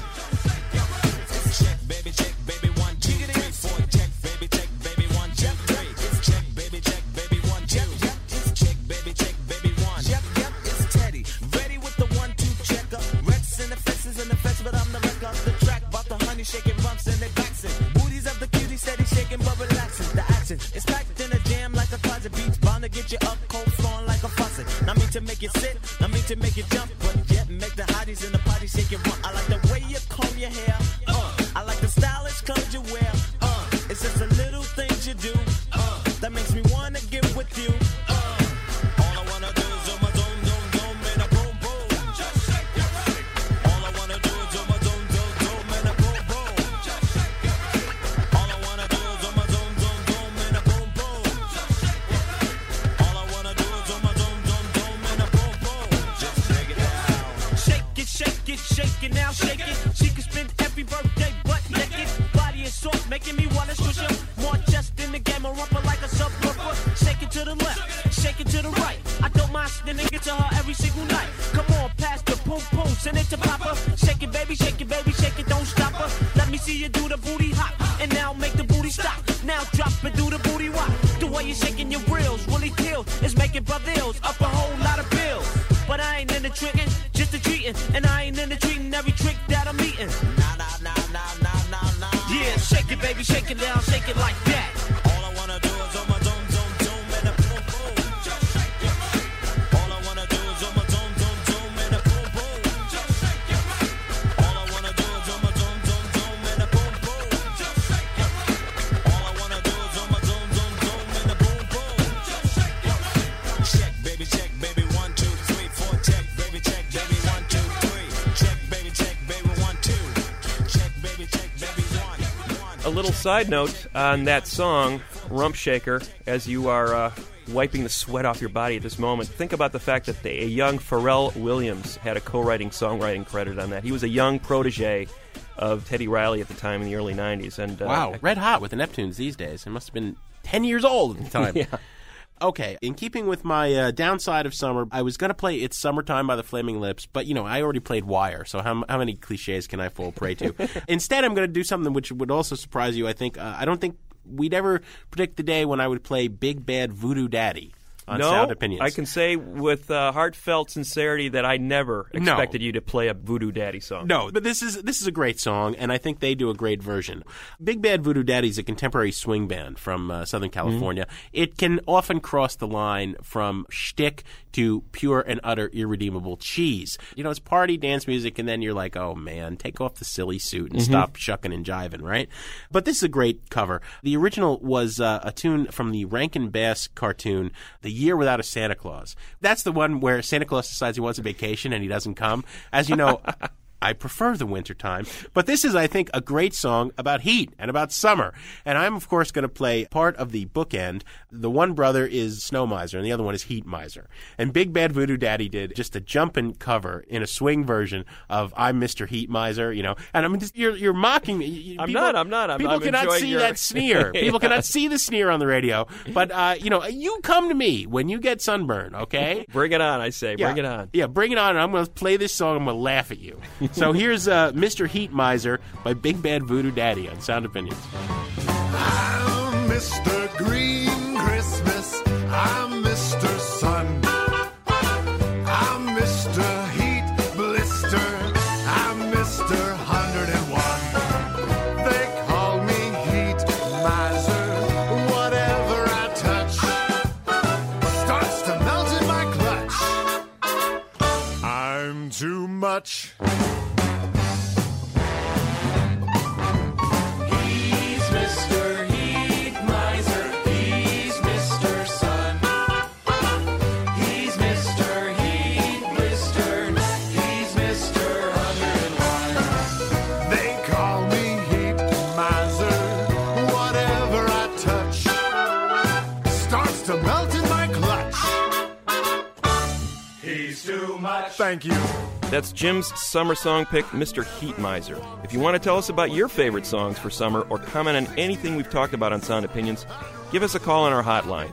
shaking bumps and they boxing. Booties of the cutie steady shaking but relaxing. The action is packed in a jam like a closet beach, bound to get you up cold flowing like a faucet. Not mean to make you sit, not mean to make you jump, but yet make the hotties in the party shake and run. I like the way you comb your hair. I like the stylish clothes you wear. It's just the little things you do that makes me wanna get with you. All I wanna do is do my zoom, zoom, zoom, and a boom, boom. Just shake your body. All I wanna do is do my zoom, zoom, zoom, and a boom, boom. Just shake your body. All I wanna do is do my zoom, zoom, zoom, and a boom, boom. Just shake your body. All I wanna do is do my zoom, zoom, zoom, and a boom, boom. Just shake it down. Shake it, shake it, shake it now, shake it. She can spend every birthday butt naked. Body is soft, making me wanna squish her. More chest in the game, a rumper like a subwoofer. Shake it to the left, shake it to the right. I don't mind sending it to her every single night. Come on, pass the poom poom, send it to Papa. Shake it, baby, shake it, baby, shake it, don't stop her. Let me see you do the booty hop, and now make the booty stop. Now drop and do the booty walk. The way you're shaking your grills really kills. It's making brothers up a whole lot of bills. But I ain't into tricking, just the treating, and I ain't into treating every trick that I'm eating. Yeah, shake it, baby, shake it down, shake it like that. All I wanna do is on my zoom, zoom, zoom, and a boom, boom. Just shake your body. All I wanna do is on my zoom, zoom, zoom, and a boom, boom. Just shake your body. All I wanna do is on my zoom, zoom, zoom, and a boom, boom. Just shake your body. All I wanna do is on my zoom, zoom, zoom, and a boom, boom. Just shake your body. Check, baby, 1, 2, 3, 4. Check, baby, 1, 2, 3. Check, baby, 1, 2. Check, baby, 1. A little side note on that song, Rump Shaker, as you are wiping the sweat off your body at this moment, think about the fact that a young Pharrell Williams had a co-writing songwriting credit on that. He was a young protege of Teddy Riley at the time in the early 90s. And wow, red hot with the Neptunes these days. It must have been 10 years old at the time. Yeah. Okay, in keeping with my downside of summer, I was going to play It's Summertime by the Flaming Lips, but, I already played Wire, so how many cliches can I fall prey to? Instead, I'm going to do something which would also surprise you, I think. I don't think we'd ever predict the day when I would play Big Bad Voodoo Daddy on Sound Opinions. I can say with heartfelt sincerity that I never expected you to play a Voodoo Daddy song. No, but this is a great song, and I think they do a great version. Big Bad Voodoo Daddy is a contemporary swing band from Southern California. Mm-hmm. It can often cross the line from shtick to pure and utter irredeemable cheese. It's party dance music, and then you're like, oh man, take off the silly suit and stop shucking and jiving, right? But this is a great cover. The original was a tune from the Rankin Bass cartoon, The Year Without a Santa Claus. That's the one where Santa Claus decides he wants a vacation and he doesn't come. As you know, I prefer the wintertime. But this is, I think, a great song about heat and about summer. And I'm, of course, going to play part of the bookend. The one brother is Snow Miser and the other one is Heat Miser. And Big Bad Voodoo Daddy did just a jumpin' cover in a swing version of I'm Mr. Heat Miser, And I mean, you're mocking me. I'm not. People cannot see that sneer. People cannot see the sneer on the radio. But, you come to me when you get sunburn, okay? Bring it on, I say. Bring it on. Yeah, bring it on. And I'm going to play this song. I'm going to laugh at you. So here's Mr. Heat Miser by Big Bad Voodoo Daddy on Sound Opinions. I'm Mr. Green Christmas. I'm Mr. Sun. I'm Mr. Heat Blister. I'm Mr. 101. They call me Heat Miser. Whatever I touch starts to melt in my clutch. I'm too much. Thank you. That's Jim's summer song pick, Mr. Heat Miser. If you want to tell us about your favorite songs for summer or comment on anything we've talked about on Sound Opinions, give us a call on our hotline,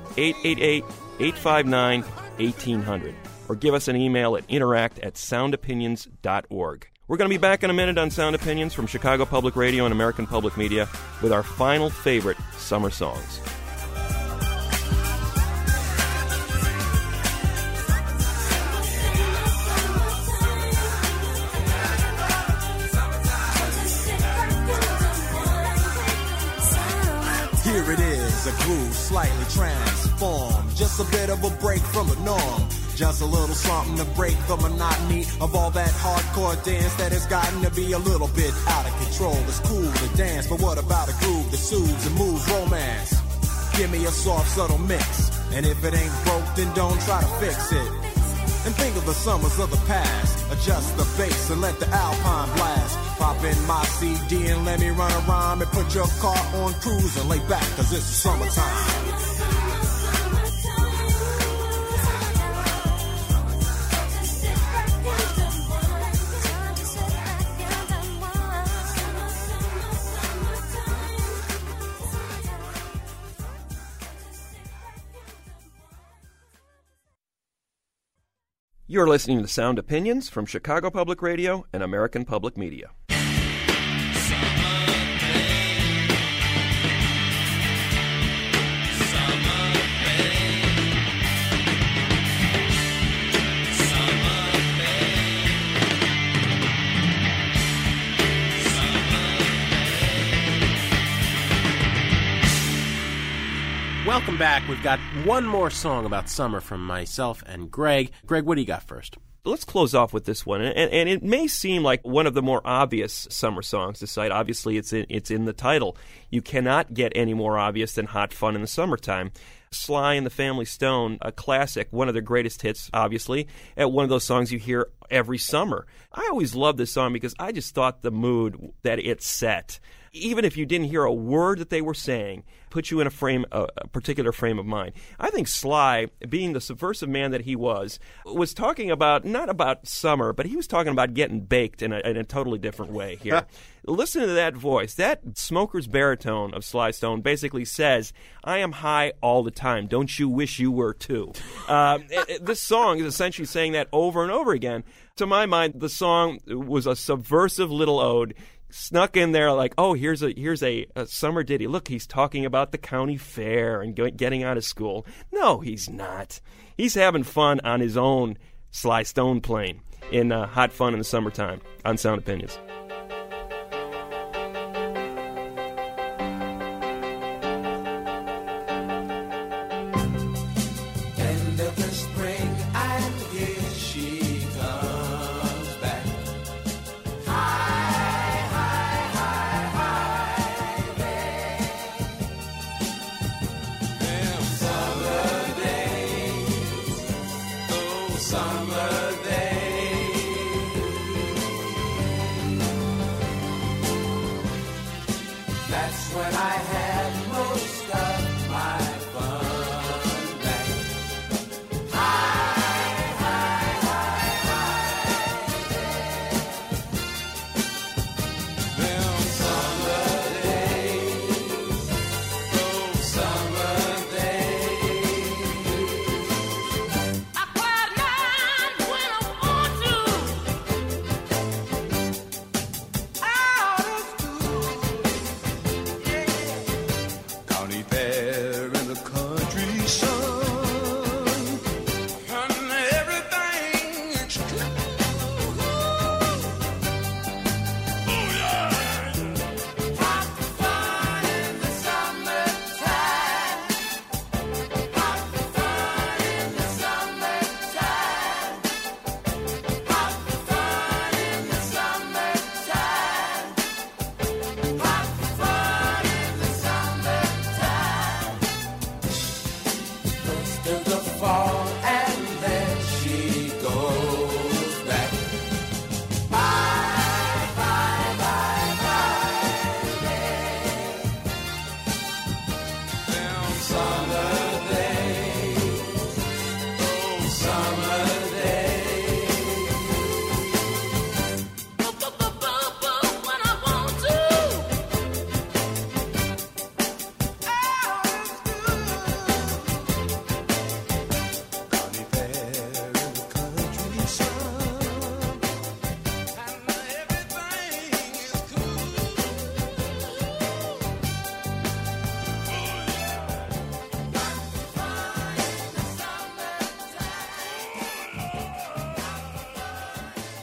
888-859-1800, or give us an email at interact@soundopinions.org. We're going to be back in a minute on Sound Opinions from Chicago Public Radio and American Public Media with our final favorite summer songs. is a groove slightly transformed. Just a bit of a break from the norm. Just a little something to break the monotony of all that hardcore dance that has gotten to be a little bit out of control. It's cool to dance, but what about a groove that soothes and moves romance? Give me a soft, subtle mix. And if it ain't broke, then don't try to fix it. And think of the summers of the past. Adjust the bass and let the Alpine blast. Pop in my CD and let me run a rhyme and put your car on cruise and lay back, cause it's summertime. You're listening to Sound Opinions from Chicago Public Radio and American Public Media. Welcome back. We've got one more song about summer from myself and Greg. Greg, what do you got first? Let's close off with this one, and it may seem like one of the more obvious summer songs to cite. Obviously, it's in the title. You cannot get any more obvious than Hot Fun in the Summertime. Sly and the Family Stone, a classic, one of their greatest hits, obviously, and one of those songs you hear every summer. I always loved this song because I just thought the mood that it set, even if you didn't hear a word that they were saying, put you in a particular frame of mind. I think Sly, being the subversive man that he was talking about, not about summer, but he was talking about getting baked in a totally different way here. Listen to that voice. That smoker's baritone of Sly Stone basically says, I am high all the time. Don't you wish you were too? This song is essentially saying that over and over again. To my mind, the song was a subversive little ode snuck in there like, oh, here's a summer ditty. Look, he's talking about the county fair and getting out of school. No, he's not. He's having fun on his own Sly Stone plane in Hot Fun in the Summertime on Sound Opinions. End of the spring and here she comes back. That's when I had most of my fun back. Them summer days, those summer days. I cry night when I want to. Out of school. County fair in the country sun, and everything is cool. Oh yeah, hot fun in the summertime. Hot fun in the summertime. Hot fun in the summertime. Hot fun in the summertime. First of the fall, and then she goes back. Bye, bye, bye, bye, yeah. Them summer days, those summer days. When I want to.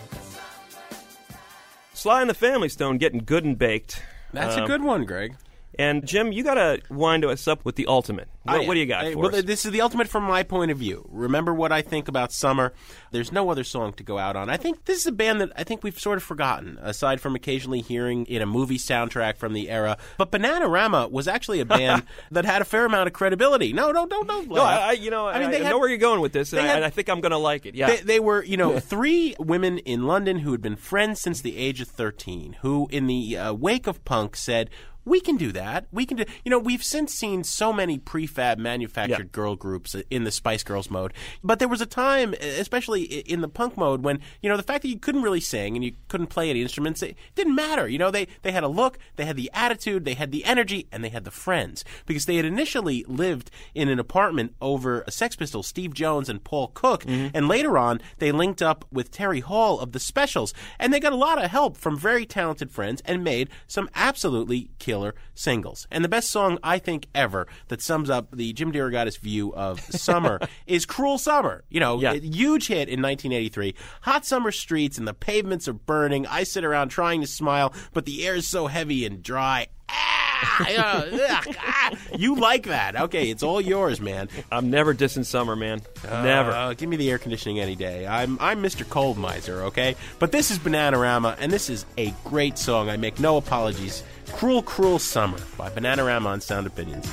Sly and the Family Stone getting good and baked. That's a good one, Greg. And, Jim, you got to wind us up with the ultimate. What do you got for us? This is the ultimate from my point of view. Remember what I think about summer. There's no other song to go out on. I think this is a band that I think we've sort of forgotten, aside from occasionally hearing in a movie soundtrack from the era. But Bananarama was actually a band that had a fair amount of credibility. No, don't. No, I know where you're going with this, and I think I'm going to like it. Yeah, they were, three women in London who had been friends since the age of 13, who in the wake of punk said, we can do that. We can do. We've since seen so many prefab manufactured girl groups in the Spice Girls mode. But there was a time, especially in the punk mode, when, the fact that you couldn't really sing and you couldn't play any instruments, it didn't matter. They had a look, they had the attitude, they had the energy, and they had the friends. Because they had initially lived in an apartment over Sex Pistols, Steve Jones and Paul Cook. Mm-hmm. And later on, they linked up with Terry Hall of the Specials. And they got a lot of help from very talented friends and made some absolutely killer singles. And the best song, I think, ever that sums up the Jim DeRogatis view of summer is Cruel Summer. A huge hit in 1983. Hot summer streets and the pavements are burning. I sit around trying to smile, but the air is so heavy and dry. You like that. Okay, it's all yours, man. I'm never dissing summer, man. Never. Give me the air conditioning any day. I'm Mr. Cold Miser, okay? But this is Bananarama, and this is a great song. I make no apologies. Cruel, Cruel Summer by Bananarama on Sound Opinions.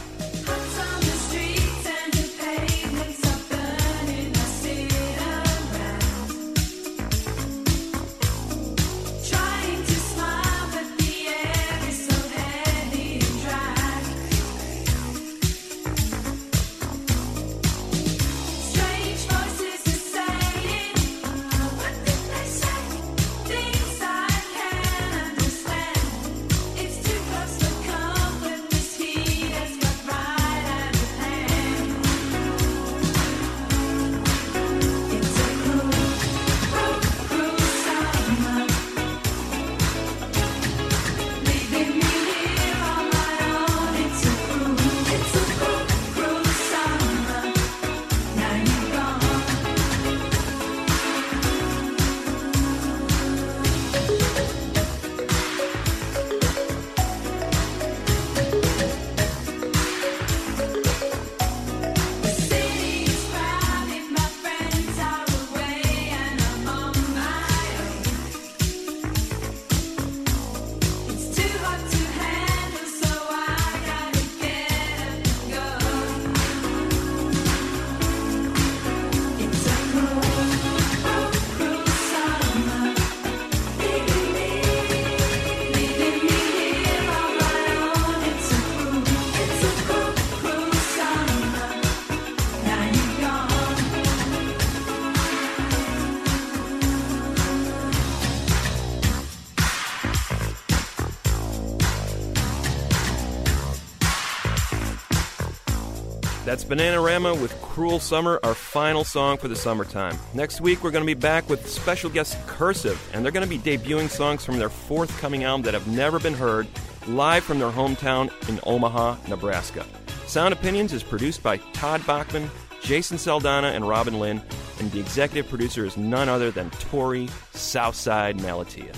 That's Bananarama with Cruel Summer, our final song for the summertime. Next week, we're going to be back with special guest Cursive, and they're going to be debuting songs from their forthcoming album that have never been heard, live from their hometown in Omaha, Nebraska. Sound Opinions is produced by Todd Bachman, Jason Saldana, and Robin Lynn, and the executive producer is none other than Tori Southside Malatia.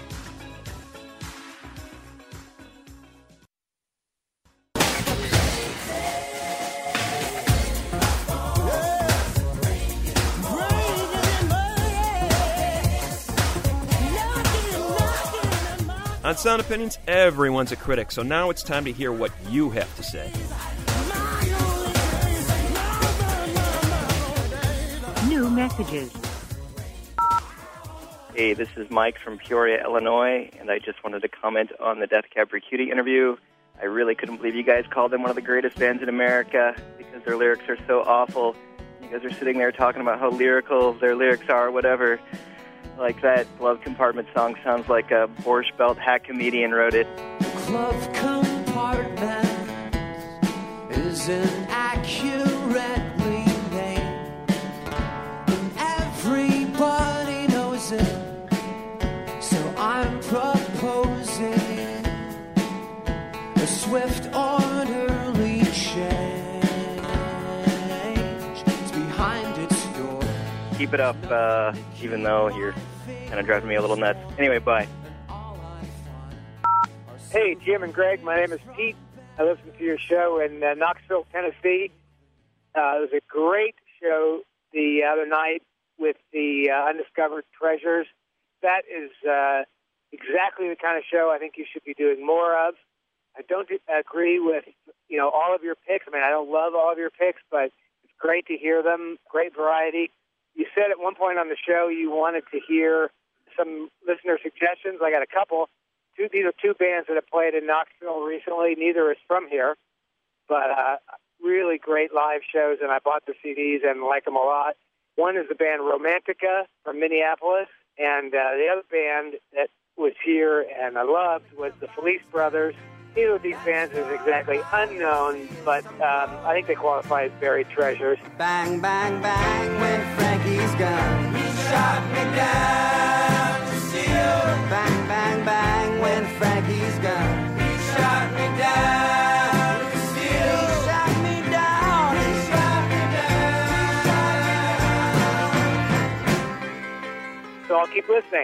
On Sound Opinions, everyone's a critic, so now it's time to hear what you have to say. New messages. Hey, this is Mike from Peoria, Illinois, and I just wanted to comment on the Death Cab for Cutie interview. I really couldn't believe you guys called them one of the greatest bands in America because their lyrics are so awful. You guys are sitting there talking about how lyrical their lyrics are, whatever. Like that Glove Compartment song sounds like a Borscht Belt hack comedian wrote it. Glove compartment isn't accurately named, and everybody knows it, so I'm proposing a swift, orderly change. It's behind its door. Keep it up, even though you're kind of driving me a little nuts. Anyway, bye. Hey, Jim and Greg, my name is Pete. I listened to your show in Knoxville, Tennessee. It was a great show the other night with the Undiscovered Treasures. That is exactly the kind of show I think you should be doing more of. I don't agree with, all of your picks. I mean, I don't love all of your picks, but it's great to hear them. Great variety. You said at one point on the show you wanted to hear some listener suggestions. I got a couple. These are two bands that have played in Knoxville recently. Neither is from here, but really great live shows, and I bought the CDs and like them a lot. One is the band Romantica from Minneapolis, and the other band that was here and I loved was the Felice Brothers. Neither of these bands is exactly unknown, but I think they qualify as buried treasures. Bang, bang, bang, when Frankie's gone. He shot me down to see you. Bang, bang, bang, when Frankie's gone. He shot me down to see you. He shot me down. He shot me down. So I'll keep listening.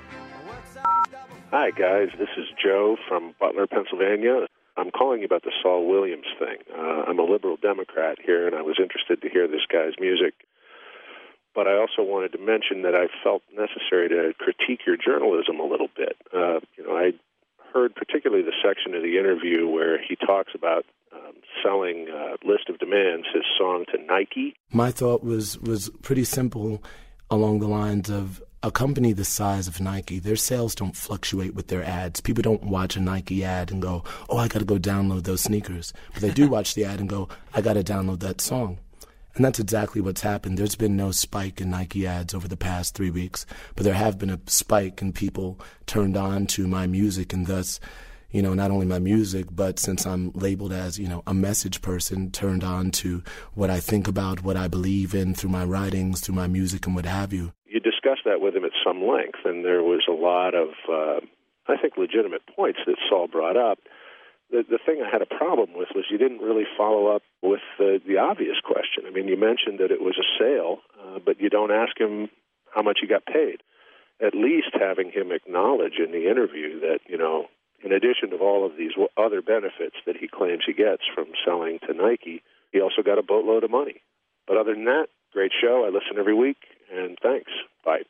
Hi, guys. This is Joe from Butler, Pennsylvania. I'm calling you about the Saul Williams thing. I'm a liberal Democrat here, and I was interested to hear this guy's music. But I also wanted to mention that I felt necessary to critique your journalism a little bit. I heard particularly the section of the interview where he talks about selling List of Demands, his song, to Nike. My thought was pretty simple along the lines of, a company the size of Nike, their sales don't fluctuate with their ads. People don't watch a Nike ad and go, oh, I got to go download those sneakers. But they do watch the ad and go, I got to download that song. And that's exactly what's happened. There's been no spike in Nike ads over the past 3 weeks, but there have been a spike in people turned on to my music, and thus, not only my music, but since I'm labeled as, a message person, turned on to what I think about, what I believe in through my writings, through my music, and what have you. You discussed that with him at some length, and there was a lot of, I think, legitimate points that Saul brought up. The thing I had a problem with was you didn't really follow up with the obvious question. I mean, you mentioned that it was a sale, but you don't ask him how much he got paid. At least having him acknowledge in the interview that, in addition to all of these other benefits that he claims he gets from selling to Nike, he also got a boatload of money. But other than that, great show. I listen every week, and thanks. Bye.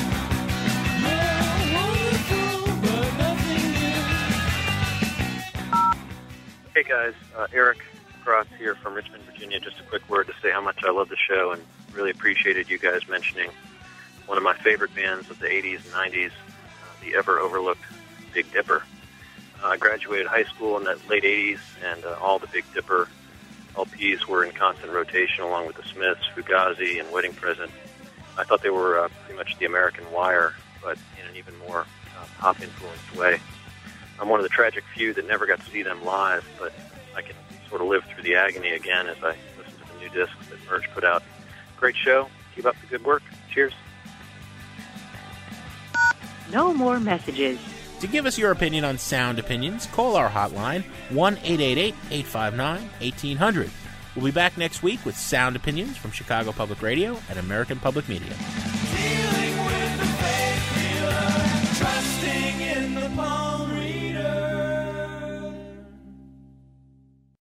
Hey guys, Eric Cross here from Richmond, Virginia. Just a quick word to say how much I love the show and really appreciated you guys mentioning one of my favorite bands of the 80s and 90s, the ever overlooked Big Dipper. I graduated high school in the late 80s, and all the Big Dipper LPs were in constant rotation along with the Smiths, Fugazi, and Wedding Present. I thought they were pretty much the American Wire, but in an even more pop-influenced way. I'm one of the tragic few that never got to see them live, but I can sort of live through the agony again as I listen to the new discs that Merge put out. Great show. Keep up the good work. Cheers. No more messages. To give us your opinion on Sound Opinions, call our hotline, 1-888-859-1800. We'll be back next week with Sound Opinions from Chicago Public Radio and American Public Media. Dealing with the faith healer, trusting in the